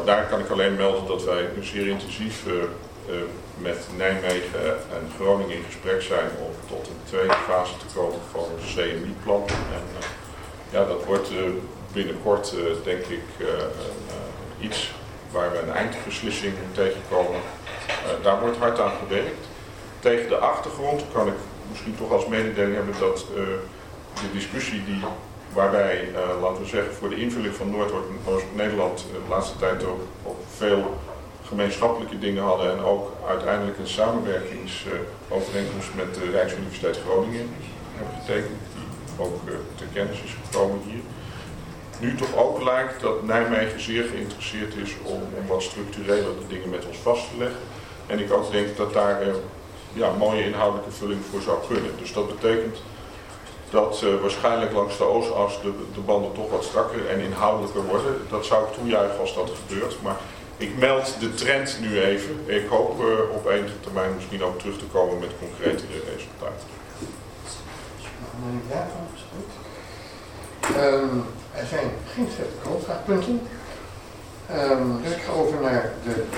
daar kan ik alleen melden dat wij zeer intensief met Nijmegen en Groningen in gesprek zijn om tot een tweede fase te komen van het CMI-plan. En dat wordt binnenkort denk ik iets waar we een eindbeslissing tegenkomen. Daar wordt hard aan gewerkt. Tegen de achtergrond kan ik misschien toch als mededeling hebben dat de discussie waarbij, laten we zeggen, voor de invulling van Noord-Nederland de laatste tijd ook veel gemeenschappelijke dingen hadden en ook uiteindelijk een samenwerkingsovereenkomst met de Rijksuniversiteit Groningen hebben getekend, die ook ter kennis is gekomen hier. Nu toch ook lijkt dat Nijmegen zeer geïnteresseerd is om wat structureler de dingen met ons vast te leggen. En ik ook denk dat daar mooie inhoudelijke vulling voor zou kunnen. Dus dat betekent dat waarschijnlijk langs de Oostas de banden toch wat strakker en inhoudelijker worden. Dat zou ik toejuichen als dat gebeurt. Maar ik meld de trend nu even. Ik hoop op enige termijn misschien ook terug te komen met concretere resultaten. Er zijn geen contra-punten. Dus ik ga over naar de